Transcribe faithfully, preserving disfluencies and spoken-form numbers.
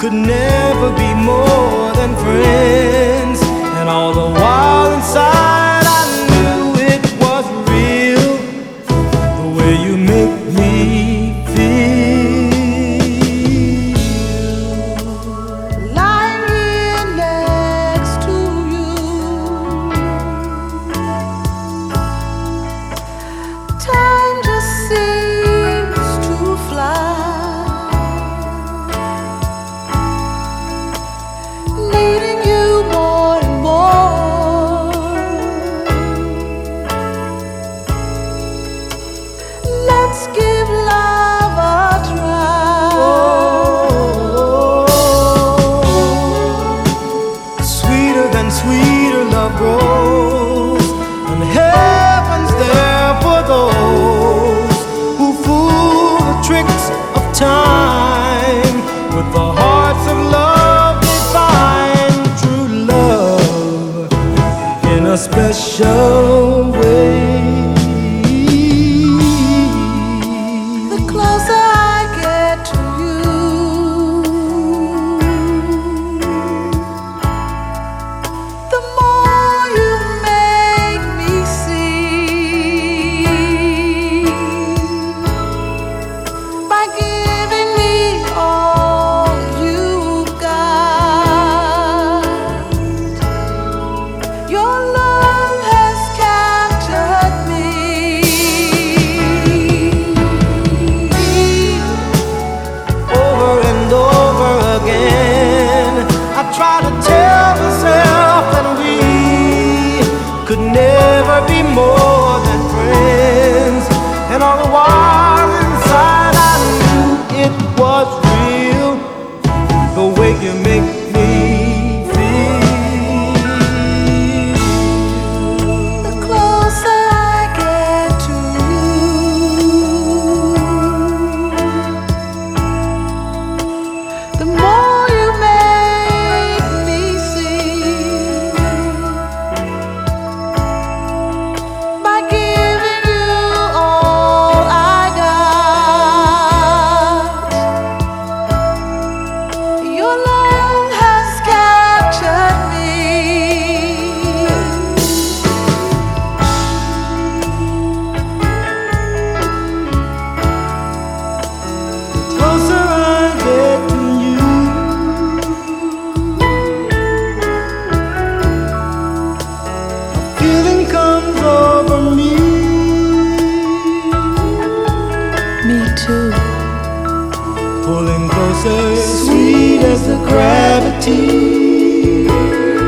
could never be more than friends. And all the while inside I knew it was real, the way you make me feel. Lying here next to you, time just seems to fly. Needing you more and more. Let's give love a try. Sweeter than sweeter love grows, and heaven's there for those who fool the tricks of time. With the hearts of love they find true love in a special way. The closer I get to you, the more you make me see. By giving me all you've got, your love has captured me. Over and over again I try to tell myself that we could never be more than friends. And all the while inside I knew it was real, the way you make me feel. The closer I get to you, the more you make me see. By giving you all I got, your love has captured me. Closer I get to you, a feeling comes over me. Me too. Pulling closer, sweet as the gravity